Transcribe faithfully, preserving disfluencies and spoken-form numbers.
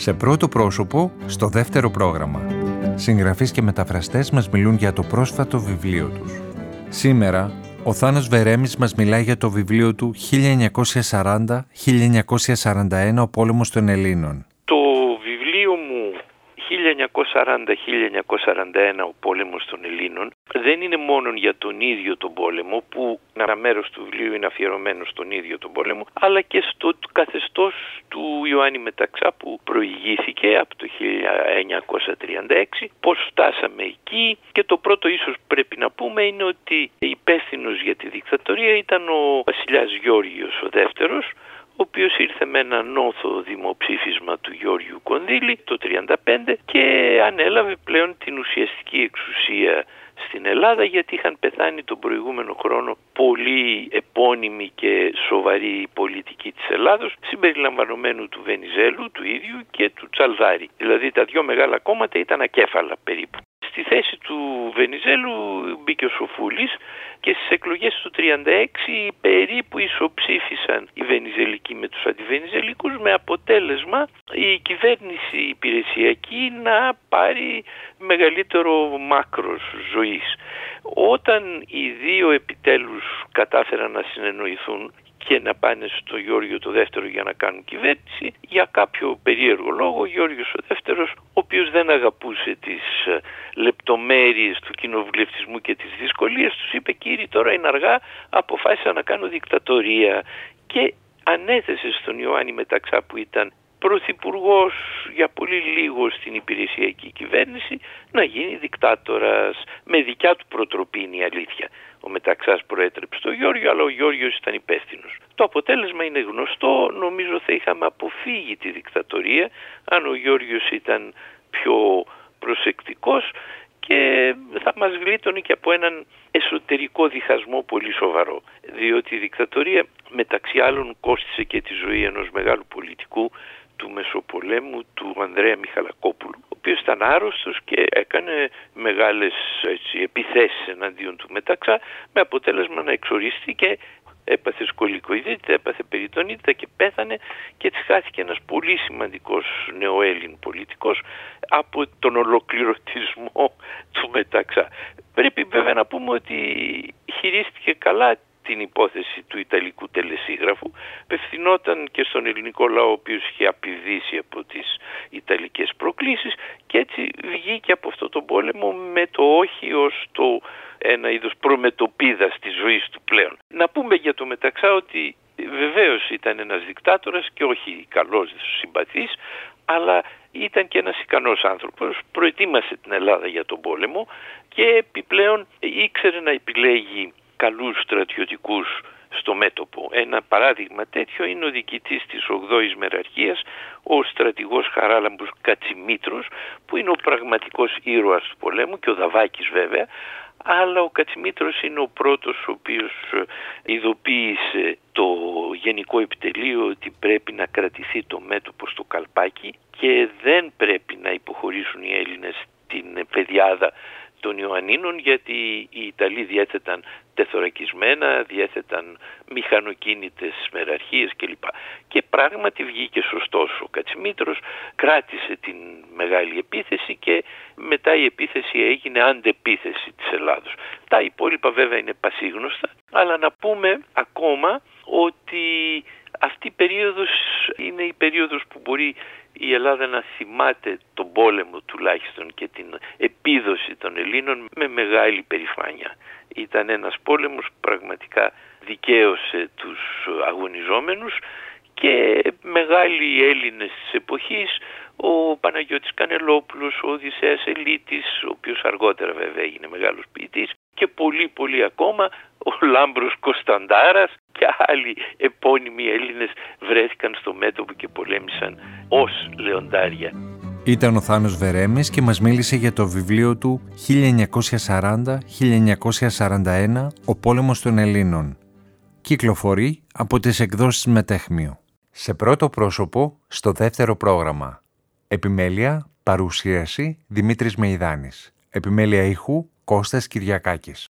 Σε πρώτο πρόσωπο, στο δεύτερο πρόγραμμα. Συγγραφείς και μεταφραστές μας μιλούν για το πρόσφατο βιβλίο τους. Σήμερα, ο Θάνος Βερέμης μας μιλάει για το βιβλίο του χίλια εννιακόσια σαράντα με χίλια εννιακόσια σαράντα ένα «Ο πόλεμος των Ελλήνων». Το βιβλίο μου χίλια εννιακόσια σαράντα με χίλια εννιακόσια σαράντα ένα «Ο πόλεμος των Ελλήνων» δεν είναι μόνο για τον ίδιο τον πόλεμο, που ένα μέρος του βιβλίου είναι αφιερωμένο στον ίδιο τον πόλεμο, αλλά και στο καθεστώς του Ιωάννη Μεταξά που προηγήθηκε από το χίλια εννιακόσια τριάντα έξι, πώς φτάσαμε εκεί. Και το πρώτο ίσως πρέπει να πούμε είναι ότι υπεύθυνος για τη δικτατορία ήταν ο βασιλιάς Γεώργιος ο δεύτερος, ο οποίος ήρθε με ένα νόθο δημοψήφισμα του Γεώργιου Κονδύλη το τριάντα πέντε και ανέλαβε πλέον την ουσιαστική εξουσία στην Ελλάδα, γιατί είχαν πεθάνει τον προηγούμενο χρόνο πολλοί επώνυμοι και σοβαροί πολιτικοί της Ελλάδος, συμπεριλαμβανομένου του Βενιζέλου, του ίδιου, και του Τσαλδάρη. Δηλαδή τα δύο μεγάλα κόμματα ήταν ακέφαλα περίπου. Στη θέση του Βενιζέλου μπήκε ο Σοφούλης και στις εκλογές του τριάντα έξι περίπου ισοψήφισαν οι Βενιζελικοί με τους αντιβενιζελικούς, με αποτέλεσμα η κυβέρνηση υπηρεσιακή να πάρει μεγαλύτερο μάκρος ζωής. Όταν οι δύο επιτέλους κατάφεραν να συνεννοηθούν και να πάνε στο Γεώργιο το δεύτερο για να κάνουν κυβέρνηση, για κάποιο περίεργο λόγο ο Γεώργιος ο δεύτερος, ο οποίος δεν αγαπούσε τις λεπτομέρειες του κοινοβουλευτισμού και τις δυσκολίες, τους είπε: «Κύριοι, τώρα είναι αργά, αποφάσισα να κάνω δικτατορία», και ανέθεσε στον Ιωάννη Μεταξά, που ήταν πρωθυπουργός για πολύ λίγο στην υπηρεσιακή κυβέρνηση, να γίνει δικτάτορας. Με δικιά του προτροπή είναι η αλήθεια. Ο Μεταξάς προέτρεψε τον Γεώργιο, αλλά ο Γεώργιος ήταν υπεύθυνος. Το αποτέλεσμα είναι γνωστό. Νομίζω θα είχαμε αποφύγει τη δικτατορία αν ο Γεώργιος ήταν πιο προσεκτικός και θα μας γλίτωνε και από έναν εσωτερικό διχασμό πολύ σοβαρό. Διότι η δικτατορία μεταξύ άλλων κόστισε και τη ζωή ενός μεγάλου πολιτικού του Μεσοπολέμου, του Ανδρέα Μιχαλακόπουλου, ο οποίος ήταν άρρωστος και έκανε μεγάλες έτσι, επιθέσεις εναντίον του Μεταξά, με αποτέλεσμα να εξοριστεί και έπαθε σκολικοειδίτιδα, έπαθε περιτονίτιδα και πέθανε, και έτσι χάθηκε ένας πολύ σημαντικός νεοέλλην πολιτικός από τον ολοκληρωτισμό του Μεταξά. Πρέπει βέβαια να πούμε ότι χειρίστηκε καλά την υπόθεση του Ιταλικού τελεσίγραφου, απευθυνόταν και στον ελληνικό λαό, ο οποίος είχε απειδήσει από τις Ιταλικές προκλήσεις, και έτσι βγήκε από αυτό τον πόλεμο με το όχι ως το ένα είδος προμετωπίδας της ζωής του πλέον. Να πούμε για το Μεταξά ότι βεβαίως ήταν ένας δικτάτορας και όχι καλός συμπαθής, αλλά ήταν και ένας ικανός άνθρωπος, προετοίμασε την Ελλάδα για τον πόλεμο και επιπλέον ήξερε να επιλέγει καλούς στρατιωτικούς στο μέτωπο. Ένα παράδειγμα τέτοιο είναι ο διοικητής της ογδόης Μεραρχίας, ο στρατηγός Χαράλαμπος Κατσιμήτρος, που είναι ο πραγματικός ήρωας του πολέμου, και ο Δαβάκης βέβαια, αλλά ο Κατσιμήτρος είναι ο πρώτος ο οποίος ειδοποίησε το Γενικό Επιτελείο ότι πρέπει να κρατηθεί το μέτωπο στο Καλπάκι και δεν πρέπει να υποχωρήσουν οι Έλληνες την πεδιάδα των Ιωαννίνων, γιατί οι Ιταλοί διέθεταν τεθωρακισμένα, διέθεταν μηχανοκίνητες μεραρχίες κλπ. Και πράγματι βγήκε σωστός ο Κατσιμήτρος, κράτησε την μεγάλη επίθεση και μετά η επίθεση έγινε αντεπίθεση της Ελλάδος. Τα υπόλοιπα βέβαια είναι πασίγνωστα, αλλά να πούμε ακόμα ότι αυτή η περίοδος είναι η περίοδος που μπορεί η Ελλάδα να θυμάται τον πόλεμο τουλάχιστον και την επίδοση των Ελλήνων με μεγάλη περηφάνεια. Ήταν ένας πόλεμος που πραγματικά δικαίωσε τους αγωνιζόμενους και μεγάλοι Έλληνες της εποχής, ο Παναγιώτης Κανελόπουλος, ο Οδυσσέας Ελίτης, ο οποίος αργότερα βέβαια έγινε μεγάλος ποιητής, και πολλοί πολλοί ακόμα, ο Λάμπρος Κωνσταντάρας και άλλοι επώνυμοι Έλληνες βρέθηκαν στο μέτωπο και πολέμησαν ως λεοντάρια. Ήταν ο Θάνος Βερέμης και μας μίλησε για το βιβλίο του χίλια εννιακόσια σαράντα με χίλια εννιακόσια σαράντα ένα «Ο πόλεμος των Ελλήνων». Κυκλοφορεί από τις εκδόσεις Μετέχμιο. Σε πρώτο πρόσωπο, στο δεύτερο πρόγραμμα. Επιμέλεια, παρουσίαση Δημήτρης Μεϊδάνης. Επιμέλεια ήχου Κώστας Κυριακάκης.